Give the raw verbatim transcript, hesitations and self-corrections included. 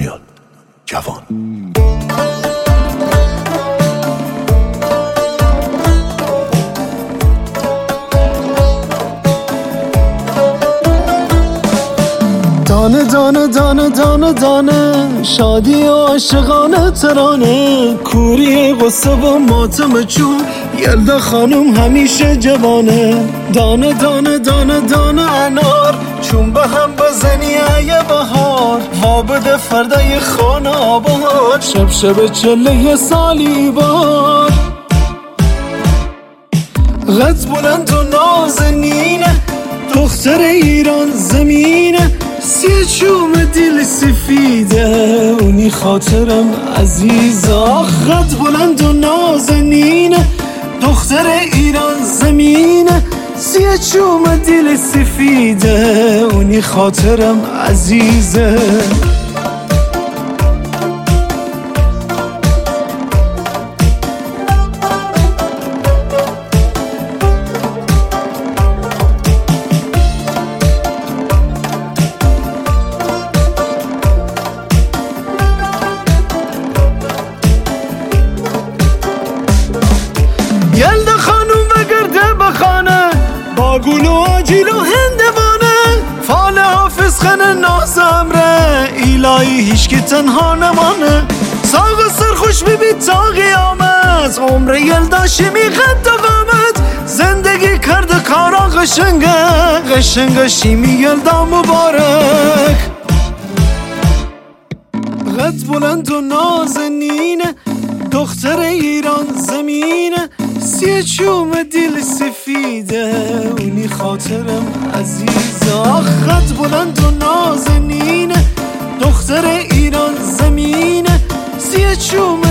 دانیال جوان. دانه دانه دانه دانه دانه شادی و عاشقانه ترانه، کوری غصه و ماتم چون یلدا خانم همیشه جوانه. دانه دانه دانه دانه انار چون به هم بزنی ای بهار، وابد فردای خانه آباد شب شب چله سالی بار. قد بلند و نازنینه دختر ایران زمینه، سی چوم دل سفیده اونی خاطرم عزیزه. خد بلند و نازنینه دختر ایران زمینه، سی چوم دل سفیده اونی خاطرم عزیزه. یلدا خانوم و گرده بخانه با گل و آجیل و هندوانه، فال حافظ خن ناز امره ایلایی هیچ که تنها نمانه. ساق و سرخوش ببید تا قیامت عمر یلدا شمی قد و قامت، زندگی کرده کارا قشنگه قشنگه شیمی یلدا مبارک. قد بلند و نازنینه دختر ایران زمینه، سی چوم دل سفیده اونی خاطرم عزیزه. خط بلند و نازنینه دختر ایران زمینه، سی چوم